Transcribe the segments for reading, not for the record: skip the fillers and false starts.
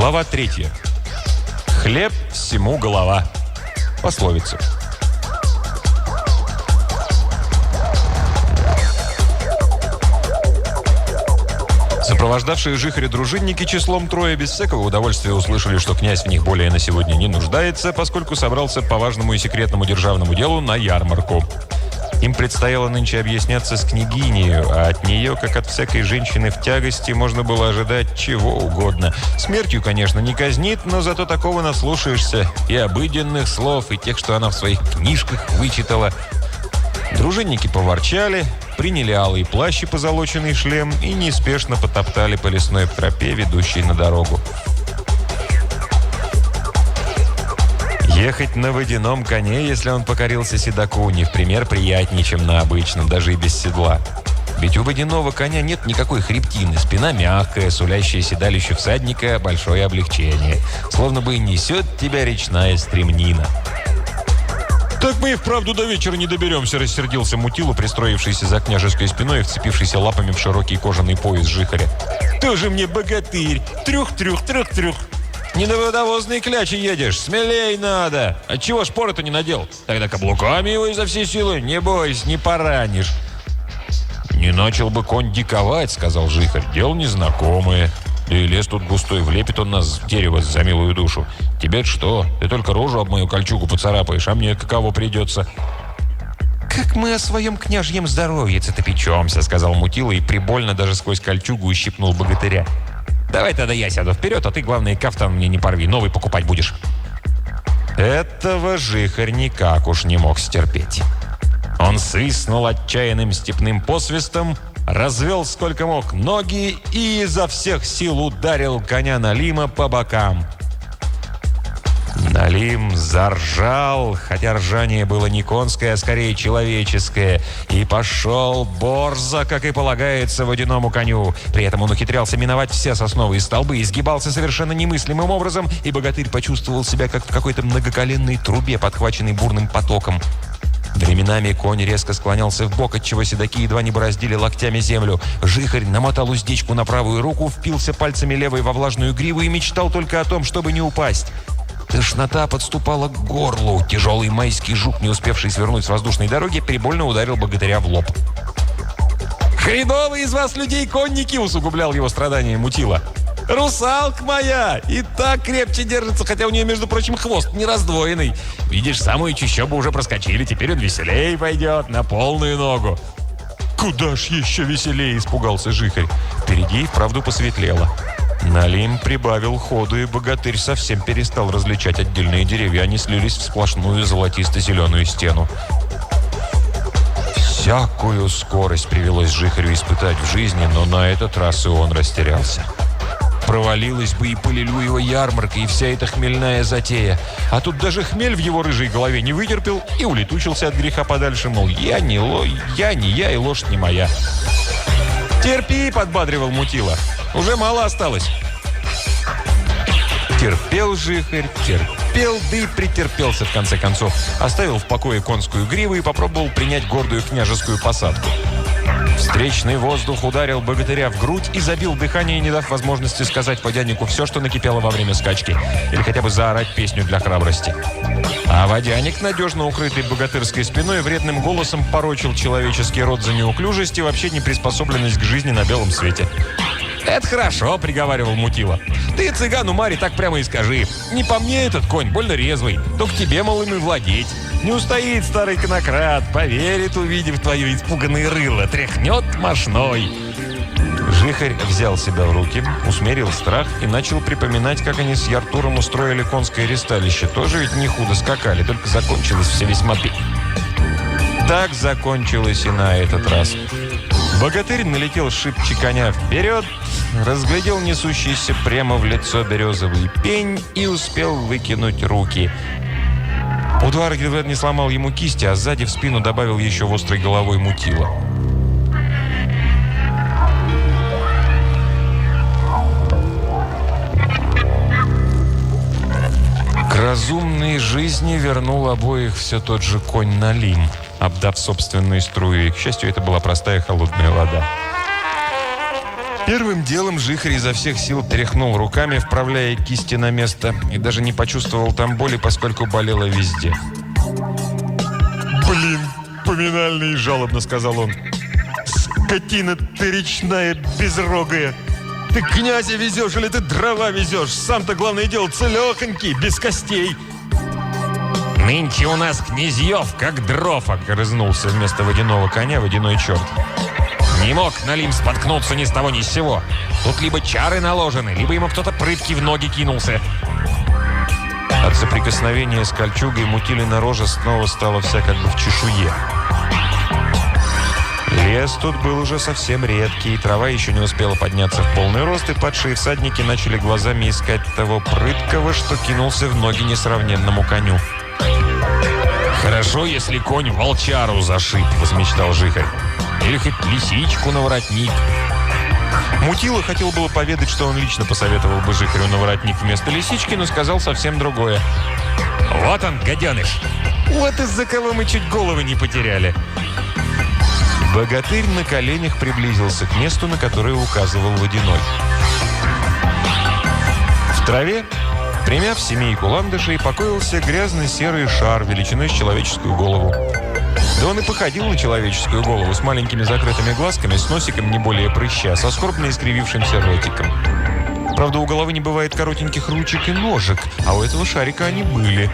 Глава 3. Хлеб всему голова. Пословица. Сопровождавшие Жихаря дружинники числом 3 без всякого удовольствия услышали, что князь в них более на сегодня не нуждается, поскольку собрался по важному и секретному державному делу на ярмарку. Им предстояло нынче объясняться с княгинею, а от нее, как от всякой женщины в тягости, можно было ожидать чего угодно. Смертью, конечно, не казнит, но зато такого наслушаешься и обыденных слов, и тех, что она в своих книжках вычитала. Дружинники поворчали, приняли алый плащ и позолоченный шлем и неспешно потоптали по лесной тропе, ведущей на дорогу. Ехать на водяном коне, если он покорился седоку, не в пример приятнее, чем на обычном, даже и без седла. Ведь у водяного коня нет никакой хребтины, спина мягкая, сулящая седалищу всадника большое облегчение. Словно бы несет тебя речная стремнина. «Так мы и вправду до вечера не доберемся», — рассердился Мутила, пристроившийся за княжеской спиной и вцепившийся лапами в широкий кожаный пояс Жихаря. «Тоже мне богатырь! Трюх-трюх-трюх-трюх! Не на водовозные клячи едешь, смелей надо! Отчего шпоры-то не надел? Тогда каблуками его изо всей силы, не бойся, не поранишь!» «Не начал бы конь диковать», — сказал Жихарь, — «дело незнакомое. Да и лес тут густой, влепит он нас в дерево за милую душу. Тебе-то что? Ты только рожу об мою кольчугу поцарапаешь, а мне каково придется?» «Как мы о своем княжьем здоровье-то печемся», — сказал Мутила и прибольно даже сквозь кольчугу ущипнул богатыря. «Давай тогда я сяду вперед, а ты, главное, кафтан мне не порви, новый покупать будешь». Этого Жихарь никак уж не мог стерпеть. Он свистнул отчаянным степным посвистом, развел сколько мог ноги и изо всех сил ударил коня Налима по бокам. Налим заржал, хотя ржание было не конское, а скорее человеческое, и пошел борзо, как и полагается водяному коню. При этом он ухитрялся миновать все сосновые столбы, изгибался совершенно немыслимым образом, и богатырь почувствовал себя как в какой-то многоколенной трубе, подхваченной бурным потоком. Временами конь резко склонялся вбок, отчего седаки едва не бороздили локтями землю. Жихарь намотал уздечку на правую руку, впился пальцами левой во влажную гриву и мечтал только о том, чтобы не упасть. Тошнота подступала к горлу. Тяжелый майский жук, не успевший свернуть с воздушной дороги, прибольно ударил богатыря в лоб. «Хреновый из вас людей конники!» — усугублял его страдания Мутила. «Русалка моя! И так крепче держится, хотя у нее, между прочим, хвост не раздвоенный. Видишь, самую чащобу уже проскочили, теперь он веселее пойдет, на полную ногу». «Куда ж еще веселее?» — испугался Жихарь. Впереди и вправду посветлело. Налим прибавил ходу, и богатырь совсем перестал различать отдельные деревья. Они слились в сплошную золотисто-зеленую стену. Всякую скорость привелось Жихарю испытать в жизни, но на этот раз и он растерялся. Провалилась бы и Полилюева ярмарка, и вся эта хмельная затея. А тут даже хмель в его рыжей голове не вытерпел и улетучился от греха подальше, мол, я не я, и лошадь не моя. «Терпи», — подбадривал Мутила, — «уже мало осталось». Терпел Жихарь, терпел, да и претерпелся в конце концов. Оставил в покое конскую гриву и попробовал принять гордую княжескую посадку. Встречный воздух ударил богатыря в грудь и забил дыхание, не дав возможности сказать водянику все, что накипело во время скачки, или хотя бы заорать песню для храбрости. А водяник, надежно укрытый богатырской спиной, вредным голосом порочил человеческий род за неуклюжесть и вообще неприспособленность к жизни на белом свете. «Это хорошо», — приговаривал Мутила. «Ты цыгану Маре так прямо и скажи. Не по мне этот конь, больно резвый. Только тебе, мол, им и владеть. Не устоит старый конократ, поверит, увидев твое испуганное рыло, тряхнет мошной». Жихарь взял себя в руки, усмирил страх и начал припоминать, как они с Яртуром устроили конское ресталище. Тоже ведь не худо скакали, только закончилось все весьма Так закончилось и на этот раз. Богатырь налетел шибче коня вперед, разглядел несущийся прямо в лицо березовый пень и успел выкинуть руки. Удар едва не сломал ему кисти, а сзади в спину добавил еще в острой головой Мутила. К разумной жизни вернул обоих все тот же конь Налим, обдав собственной струей. К счастью, это была простая холодная вода. Первым делом Жихарь изо всех сил тряхнул руками, вправляя кисти на место, и даже не почувствовал там боли, поскольку болело везде. «Блин, поминальный!» – жалобно сказал он. «Скотина ты речная, безрогая! Ты князя везешь или ты дрова везешь? Сам-то, главное дело, целехонький, без костей!» «Нынче у нас князьев, как дров!» – огрызнулся вместо водяного коня водяной черт. «Не мог Налим споткнуться ни с того ни с сего. Тут либо чары наложены, либо ему кто-то прытки в ноги кинулся». От соприкосновения с кольчугой Мутилина рожа снова стала вся как бы в чешуе. Лес тут был уже совсем редкий, трава еще не успела подняться в полный рост, и падшие всадники начали глазами искать того прыткого, что кинулся в ноги несравненному коню. «Хорошо, если конь волчару зашиб», — возмечтал Жихарь. «Или хоть лисичку на воротник». Мутила хотел было поведать, что он лично посоветовал бы Жихарю на воротник вместо лисички, но сказал совсем другое. «Вот он, гаденыш! Вот из-за кого мы чуть головы не потеряли!» Богатырь на коленях приблизился к месту, на которое указывал водяной. В траве, примяв семейку ландышей, покоился грязный серый шар величиной с человеческую голову. Да он и походил на человеческую голову, с маленькими закрытыми глазками, с носиком не более прыща, со скорбно искривившимся ротиком. Правда, у головы не бывает коротеньких ручек и ножек, а у этого шарика они были.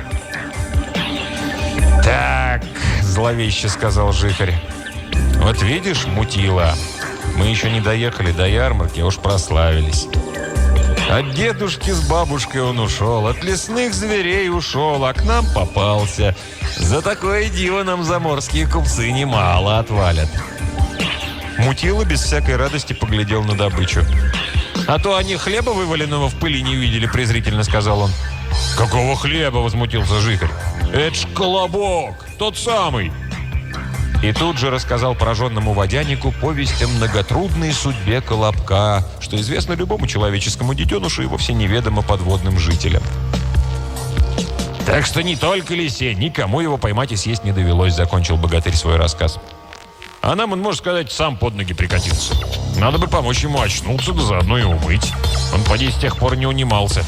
«Так», — зловеще сказал Жихарь, — «вот видишь, Мутила, мы еще не доехали до ярмарки, а уж прославились. От дедушки с бабушкой он ушел, от лесных зверей ушел, а к нам попался. За такое диво нам заморские купцы немало отвалят». Мутила без всякой радости поглядел на добычу. «А то они хлеба вываленного в пыли не видели», — презрительно сказал он. «Какого хлеба?» — возмутился Жихарь. «Это ж колобок, тот самый». И тут же рассказал пораженному водянику повесть о многотрудной судьбе колобка, что известно любому человеческому детенышу и вовсе неведомо подводным жителям. «Так что не только лисе, никому его поймать и съесть не довелось», — закончил богатырь свой рассказ. «А нам он, можно сказать, сам под ноги прикатился. Надо бы помочь ему очнуться, да заодно и умыть. Он, поди, с тех пор не унимался».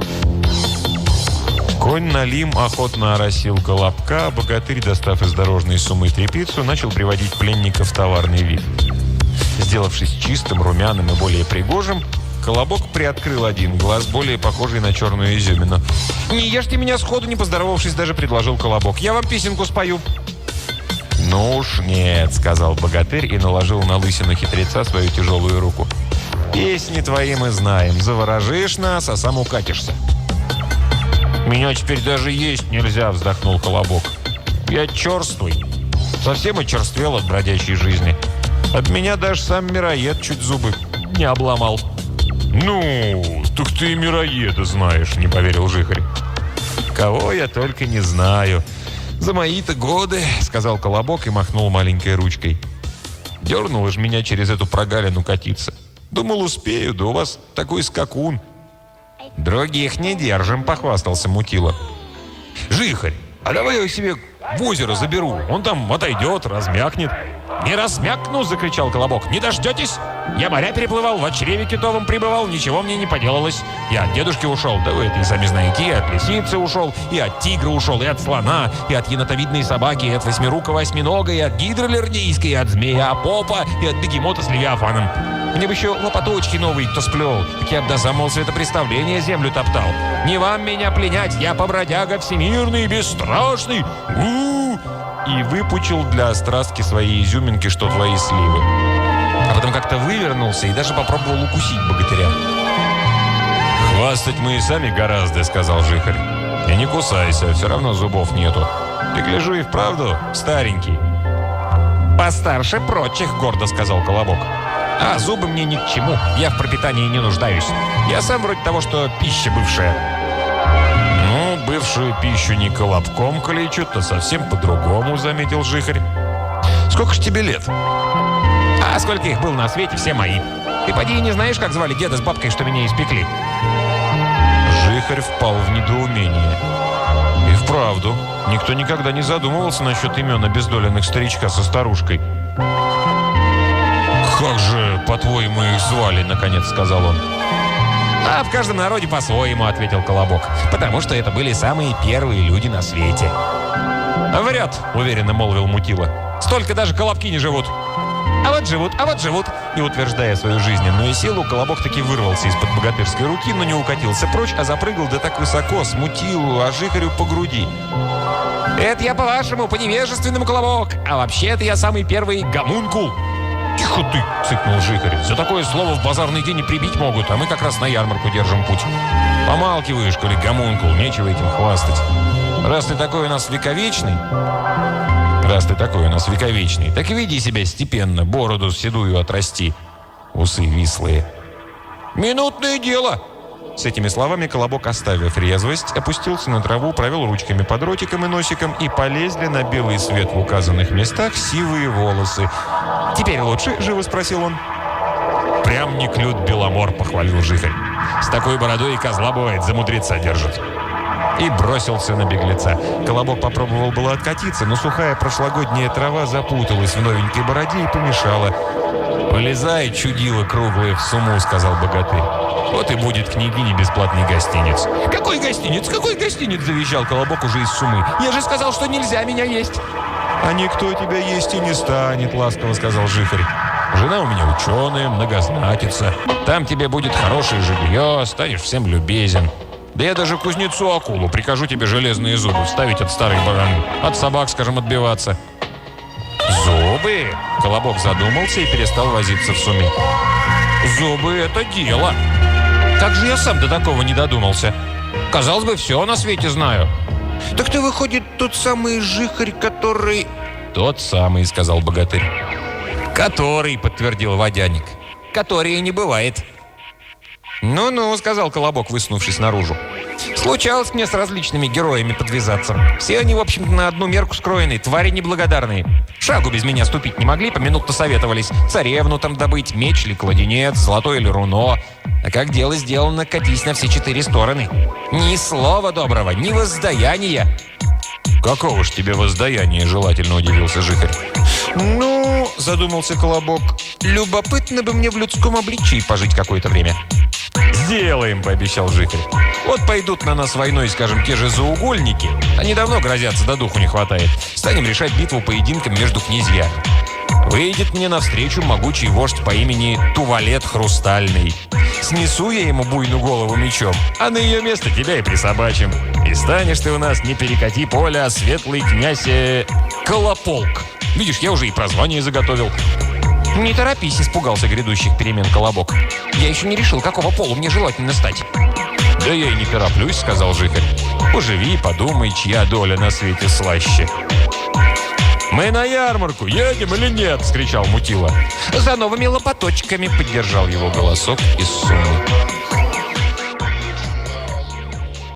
Конь Налим охотно оросил колобка, а богатырь, достав из дорожной суммы тряпицу, начал приводить пленника в товарный вид. Сделавшись чистым, румяным и более пригожим, колобок приоткрыл один глаз, более похожий на черную изюмину. «Не ешьте меня сходу, не поздоровавшись», — даже предложил колобок. «Я вам песенку спою». «Ну уж нет», — сказал богатырь и наложил на лысину хитреца свою тяжелую руку. «Песни твои мы знаем. Заворожишь нас, а сам укатишься». «Меня теперь даже есть нельзя», — вздохнул колобок. «Я черствый. Совсем очерствел от бродячей жизни. От меня даже сам мироед чуть зубы не обломал». «Ну, так ты и мироеда знаешь», — не поверил Жихарь. «Кого я только не знаю. За мои-то годы», — сказал колобок и махнул маленькой ручкой. «Дернуло ж меня через эту прогалину катиться. Думал, успею, да у вас такой скакун». «Других не держим», — похвастался Мутила. «Жихарь, а давай я себе в озеро заберу. Он там отойдет, размякнет». «Не размякну!» — закричал колобок. «Не дождетесь? Я моря переплывал, в чреве китовом пребывал, ничего мне не поделалось. Я от дедушки ушел, да вы это и сами знаете, и от лисицы ушел, и от тигра ушел, и от слона, и от енотовидной собаки, и от восьмирукого осьминога, и от гидролердийской, и от змея попа, и от бегемота с левиафаном. Мне бы еще лопаточки новые кто сплел, так я бы до самого светопреставления землю топтал. Не вам меня пленять, я побродяга всемирный, бесстрашный. И выпучил для острастки своей изюминки, что твои сливы. А потом как-то вывернулся и даже попробовал укусить богатыря. «Хвастать мы и сами гораздо», — сказал Жихарь. «И не кусайся, все равно зубов нету. Ты, гляжу, и вправду старенький». «Постарше прочих», — гордо сказал колобок. «А зубы мне ни к чему, я в пропитании не нуждаюсь. Я сам вроде того, что пища бывшая». «Ну, бывшую пищу не колобком калечут, то совсем по-другому», — заметил Жихарь. «Сколько ж тебе лет?» «А сколько их было на свете, все мои. Ты поди и не знаешь, как звали деда с бабкой, что меня испекли?» Жихарь впал в недоумение. И вправду, никто никогда не задумывался насчет имен обездоленных старичка со старушкой. «Как же по-твоему, их звали?» – наконец сказал он. «А в каждом народе по-своему», – ответил Колобок. «Потому что это были самые первые люди на свете». «Врет», – уверенно молвил Мутила. «Столько даже колобки не живут». «А вот живут, а вот живут». И утверждая свою жизненную силу, Колобок таки вырвался из-под богатырской руки, но не укатился прочь, а запрыгал да так высоко, с Мутилу, а Жихарю по груди. «Это я по-вашему, по-невежественному, Колобок, а вообще-то я самый первый гомункул». «Тихо ты!» – цыкнул Жихарь. «За такое слово в базарный день и прибить могут, а мы как раз на ярмарку держим путь. Помалкиваешь, коли гомункул, нечего этим хвастать. Раз ты такой у нас вековечный, так веди себя степенно, бороду седую отрасти, усы вислые». «Минутное дело!» С этими словами Колобок, оставив резвость, опустился на траву, провел ручками под ротиком и носиком, и полезли на белый свет в указанных местах сивые волосы. «Теперь лучше?» – живо спросил он. «Прям не клют Беломор», – похвалил Жихарь. «С такой бородой и козла, бывает, за мудреца держит». И бросился на беглеца. Колобок попробовал было откатиться, но сухая прошлогодняя трава запуталась в новенькой бороде и помешала. «Полезай, чудило круглое, в сумму», – сказал богатырь. «Вот и будет княгине бесплатный гостиниц». «Какой гостиниц? Какой гостиниц?» – завизжал Колобок уже из суммы. «Я же сказал, что нельзя меня есть». «А никто тебя есть и не станет», – ласково сказал Жихарь. «Жена у меня ученая, многознатица. Там тебе будет хорошее жилье, станешь всем любезен. Да я даже кузнецу акулу прикажу тебе железные зубы вставить от старой бараны. От собак, скажем, отбиваться». «Зубы?» – Колобок задумался и перестал возиться в сумме. «Зубы – это дело. Как же я сам до такого не додумался? Казалось бы, все на свете знаю». «Так ты, выходит, тот самый Жихарь, который...» «Тот самый», – сказал богатырь. «Который», – подтвердил водяник. «Который не бывает». «Ну-ну», – сказал Колобок, высунувшись наружу. «Случалось мне с различными героями подвязаться. Все они, в общем-то, на одну мерку скроены, твари неблагодарные. Шагу без меня ступить не могли, поминутно советовались. Царевну там добыть, меч или кладенец, золотое или руно. А как дело сделано, катись на все 4 стороны. Ни слова доброго, ни воздаяния». «Какого ж тебе воздаяния?» – желательно удивился Жихарь. «Ну, – задумался Колобок, – любопытно бы мне в людском обличии пожить какое-то время». «Сделаем», – пообещал Жихарь. «Вот пойдут на нас войной, скажем, те же заугольники. Они давно грозятся, да духу не хватает. Станем решать битву поединком между князьями. Выйдет мне навстречу могучий вождь по имени Тувалет Хрустальный. Снесу я ему буйную голову мечом, а на ее место тебя и присобачим. И станешь ты у нас не перекати поля, а светлый князь Колополк. Видишь, я уже и прозвание заготовил». «Не торопись», – испугался грядущих перемен Колобок. «Я еще не решил, какого пола мне желательно стать». «Да я и не тороплюсь», – сказал Жихарь. «Поживи, подумай, чья доля на свете слаще». «Мы на ярмарку едем или нет?» – вскричал Мутила. «За новыми лопаточками», – поддержал его голосок из суммы.